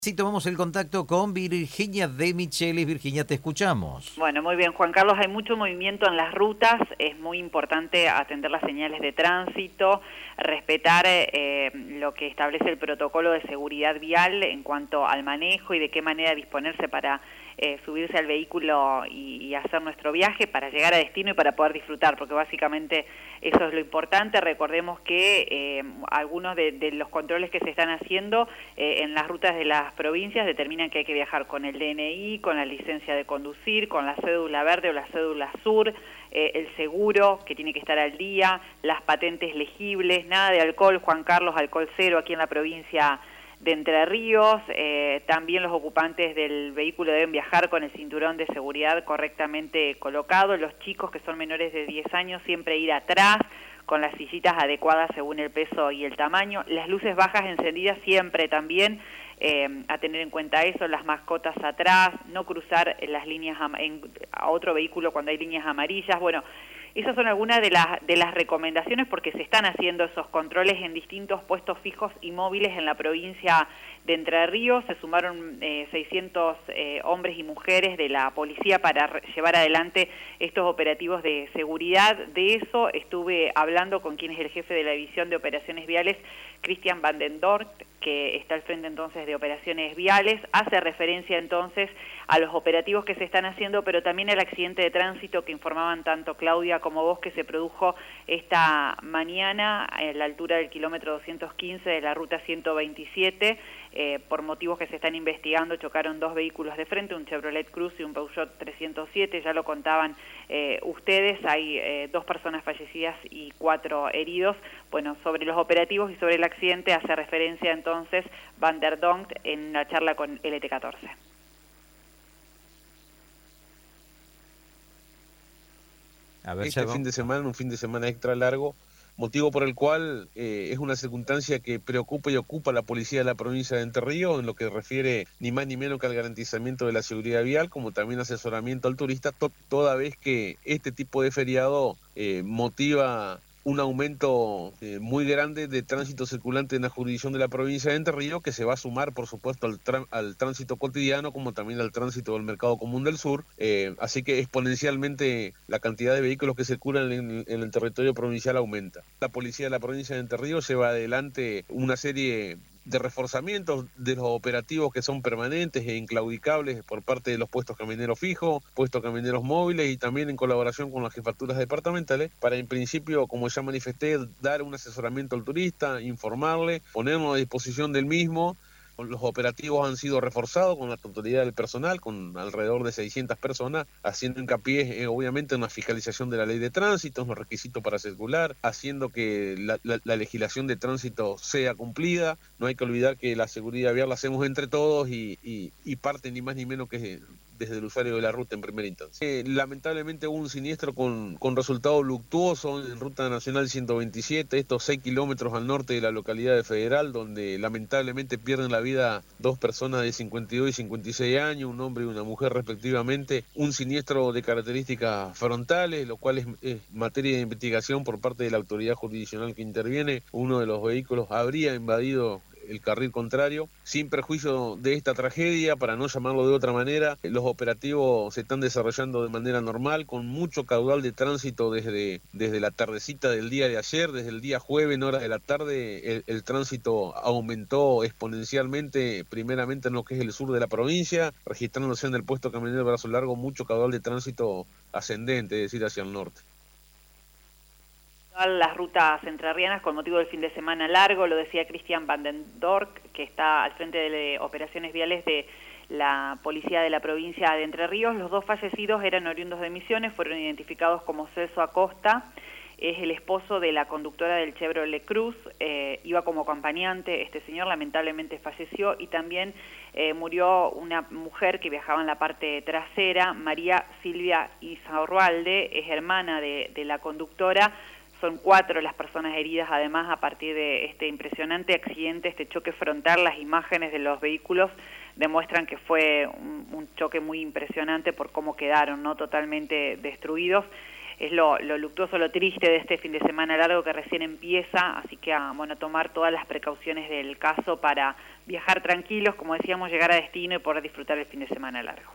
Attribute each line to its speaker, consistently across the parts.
Speaker 1: Sí, tomamos el contacto con Virginia de Michelis. Virginia, te escuchamos.
Speaker 2: Bueno, muy bien, Juan Carlos, hay mucho movimiento en las rutas, es muy importante atender las señales de tránsito, respetar lo que establece el protocolo de seguridad vial en cuanto al manejo y de qué manera disponerse para subirse al vehículo y hacer nuestro viaje para llegar a destino y para poder disfrutar, porque básicamente eso es lo importante. Recordemos que algunos de los controles que se están haciendo en las rutas de las provincias determinan que hay que viajar con el DNI, con la licencia de conducir, con la cédula verde o la cédula sur, el seguro que tiene que estar al día, las patentes legibles, nada de alcohol, Juan Carlos, alcohol cero aquí en la provincia de Entre Ríos. También los ocupantes del vehículo deben viajar con el cinturón de seguridad correctamente colocado. Los chicos que son menores de 10 años siempre ir atrás con las sillitas adecuadas según el peso y el tamaño. Las luces bajas encendidas siempre también, a tener en cuenta eso, las mascotas atrás, no cruzar las líneas a otro vehículo cuando hay líneas amarillas. Bueno, esas son algunas de las recomendaciones porque se están haciendo esos controles en distintos puestos fijos y móviles en la provincia de Entre Ríos. Se sumaron 600 hombres y mujeres de la policía para llevar adelante estos operativos de seguridad. De eso estuve hablando con quien es el jefe de la División de Operaciones Viales, Christian van den Dorp, que está al frente entonces de Operaciones Viales. Hace referencia entonces a los operativos que se están haciendo, pero también al accidente de tránsito que informaban tanto Claudia como vos, que se produjo esta mañana a la altura del kilómetro 215 de la ruta 127. Por motivos que se están investigando, chocaron dos vehículos de frente, un Chevrolet Cruze y un Peugeot 307, ya lo contaban ustedes. Hay 2 personas fallecidas y 4 heridos. Bueno, sobre los operativos y sobre el accidente hace referencia entonces Van der Donk en la charla con LT14.
Speaker 1: A ver,
Speaker 3: Este fin de semana, un fin de semana extra largo, motivo por el cual es una circunstancia que preocupa y ocupa a la policía de la provincia de Entre Ríos en lo que refiere ni más ni menos que al garantizamiento de la seguridad vial, como también asesoramiento al turista, toda vez que este tipo de feriado motiva un aumento muy grande de tránsito circulante en la jurisdicción de la provincia de Entre Ríos, que se va a sumar, por supuesto, al tránsito cotidiano, como también al tránsito del Mercado Común del Sur. Así que exponencialmente la cantidad de vehículos que circulan en el territorio provincial aumenta. La policía de la provincia de Entre Ríos lleva adelante una serie de reforzamientos de los operativos que son permanentes e inclaudicables por parte de los puestos camioneros fijos, puestos camioneros móviles y también en colaboración con las jefaturas departamentales para, en principio, como ya manifesté, dar un asesoramiento al turista, informarle, ponernos a disposición del mismo. Los operativos han sido reforzados con la totalidad del personal, con alrededor de 600 personas, haciendo hincapié obviamente en la fiscalización de la ley de tránsito, en los requisitos para circular, haciendo que la legislación de tránsito sea cumplida. No hay que olvidar que la seguridad vial la hacemos entre todos y parte ni más ni menos que desde el usuario de la ruta en primera instancia. Lamentablemente hubo un siniestro con resultado luctuoso en Ruta Nacional 127, estos 6 kilómetros al norte de la localidad de Federal, donde lamentablemente pierden la vida 2 personas de 52 y 56 años, un hombre y una mujer respectivamente. Un siniestro de características frontales, lo cual es materia de investigación por parte de la autoridad jurisdiccional que interviene. Uno de los vehículos habría invadido el carril contrario. Sin perjuicio de esta tragedia, para no llamarlo de otra manera, los operativos se están desarrollando de manera normal, con mucho caudal de tránsito desde la tardecita del día de ayer. Desde el día jueves en horas de la tarde el tránsito aumentó exponencialmente, primeramente en lo que es el sur de la provincia, registrándose en el puesto camionero Brazo Largo mucho caudal de tránsito ascendente, es decir, hacia el norte.
Speaker 2: Las rutas entrerrianas con motivo del fin de semana largo, lo decía Christian van den Dorp, que está al frente de operaciones viales de la policía de la provincia de Entre Ríos. Los 2 fallecidos eran oriundos de Misiones, fueron identificados como Celso Acosta, es el esposo de la conductora del Chevrolet Cruze, iba como acompañante. Este señor lamentablemente falleció, y también murió una mujer que viajaba en la parte trasera, María Silvia Izarralde, es hermana de la conductora. Son 4 las personas heridas, además, a partir de este impresionante accidente, este choque frontal. Las imágenes de los vehículos demuestran que fue un choque muy impresionante por cómo quedaron, ¿no?, totalmente destruidos. es lo luctuoso, lo triste de este fin de semana largo que recién empieza, así que bueno, tomar todas las precauciones del caso para viajar tranquilos, como decíamos, llegar a destino y poder disfrutar el fin de semana largo.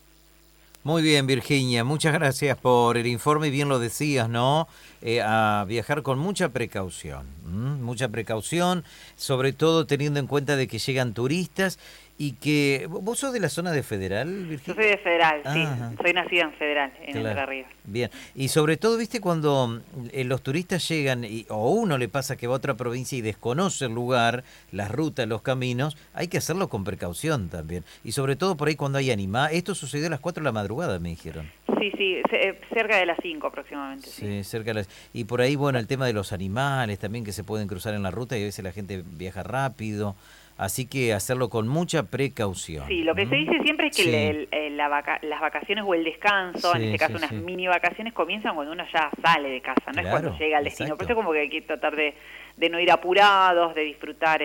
Speaker 1: Muy bien, Virginia, muchas gracias por el informe, y bien lo decías, ¿no? A viajar con mucha precaución, mucha precaución, sobre todo teniendo en cuenta de que llegan turistas y que... ¿Vos sos de la zona de Federal, Virginia?
Speaker 2: Yo soy de Federal, sí,
Speaker 1: Ajá.
Speaker 2: soy nacida en Federal, en
Speaker 1: Claro.
Speaker 2: Entre Ríos.
Speaker 1: Bien, y sobre todo, viste, cuando los turistas llegan, o uno le pasa que va a otra provincia y desconoce el lugar, las rutas, los caminos, hay que hacerlo con precaución también. Y sobre todo por ahí cuando hay animales. Esto sucedió a las 4 de la madrugada, me dijeron.
Speaker 2: Sí, cerca de las 5 aproximadamente.
Speaker 1: Sí, cerca de las... Y por ahí, bueno, el tema de los animales también que se pueden cruzar en la ruta y a veces la gente viaja rápido. Así que hacerlo con mucha precaución.
Speaker 2: Sí, lo que se dice siempre es que
Speaker 1: Sí.
Speaker 2: las vacaciones o el descanso, en
Speaker 1: Sí,
Speaker 2: este caso
Speaker 1: sí,
Speaker 2: unas
Speaker 1: sí.
Speaker 2: mini vacaciones, comienzan cuando uno ya sale de casa, no es
Speaker 1: Claro,
Speaker 2: cuando llega al destino.
Speaker 1: exacto.
Speaker 2: Por eso como que hay que tratar de no ir apurados, de disfrutar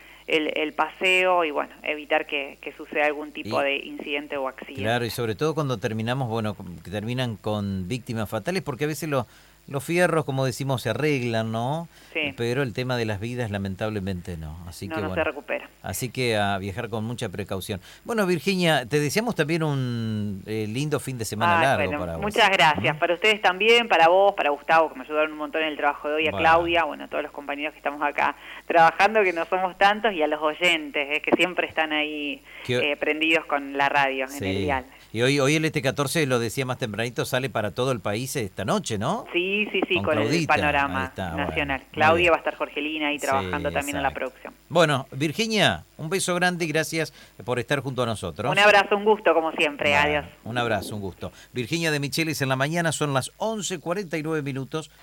Speaker 2: el paseo y bueno, evitar que suceda algún tipo de incidente o accidente.
Speaker 1: Claro, y sobre todo cuando terminamos, bueno, que terminan con víctimas fatales, porque a veces los fierros, como decimos, se arreglan, ¿no?
Speaker 2: Sí.
Speaker 1: Pero el tema de las vidas, lamentablemente, no. Así
Speaker 2: No,
Speaker 1: que
Speaker 2: no
Speaker 1: bueno,
Speaker 2: se recupera.
Speaker 1: así que a viajar con mucha precaución. Bueno, Virginia, te deseamos también un lindo fin de semana largo
Speaker 2: bueno,
Speaker 1: para vos.
Speaker 2: muchas gracias. Para ustedes también, para vos, para Gustavo, que me ayudaron un montón en el trabajo de hoy, a
Speaker 1: Bueno.
Speaker 2: Claudia, bueno, a todos los compañeros que estamos acá trabajando, que no somos tantos, y a los oyentes, que siempre están ahí prendidos con la radio en el dial.
Speaker 1: Y hoy el ET14, lo decía más tempranito, sale para todo el país esta noche, ¿no?
Speaker 2: Sí, con
Speaker 1: Claudita,
Speaker 2: el panorama
Speaker 1: ahí está,
Speaker 2: nacional.
Speaker 1: bueno,
Speaker 2: Claudia va a estar Jorgelina ahí trabajando
Speaker 1: Sí,
Speaker 2: también en la
Speaker 1: exacto.
Speaker 2: producción.
Speaker 1: Bueno, Virginia, un beso grande y gracias por estar junto a nosotros.
Speaker 2: Un abrazo, un gusto como siempre.
Speaker 1: Bueno,
Speaker 2: Adiós.
Speaker 1: un abrazo, un gusto. Virginia de Michelis en la mañana, son las 11:49 minutos.